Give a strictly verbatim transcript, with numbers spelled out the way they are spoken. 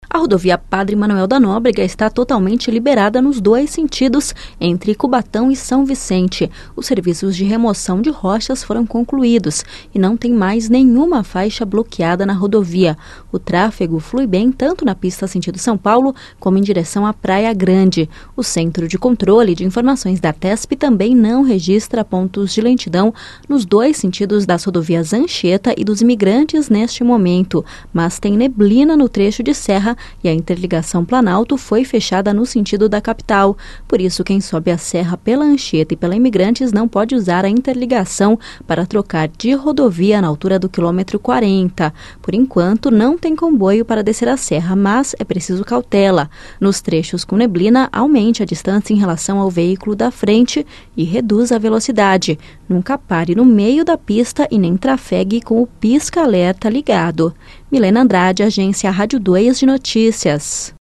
A rodovia Padre Manuel da Nóbrega está totalmente liberada nos dois sentidos, entre Cubatão e São Vicente. Os serviços de remoção de rochas foram concluídos e não tem mais nenhuma faixa bloqueada na rodovia. O tráfego flui bem tanto na pista sentido São Paulo como em direção à Praia Grande. O Centro de Controle de Informações da TESP também não registra pontos de lentidão nos dois sentidos das rodovias Anchieta e dos Imigrantes neste momento, mas tem neblina no trecho de serra e a interligação Planalto foi fechada no sentido da capital. Por isso, quem sobe a serra pela Anchieta e pela Imigrantes não pode usar a interligação para trocar de rodovia na altura do quilômetro quarenta. Por enquanto, não tem comboio para descer a serra, mas é preciso cautela. Nos trechos com neblina, aumente a distância em relação ao veículo da frente e reduza a velocidade. Nunca pare no meio da pista e nem trafegue com o pisca-alerta ligado. Milena Andrade, Agência Rádio dois de Notícias.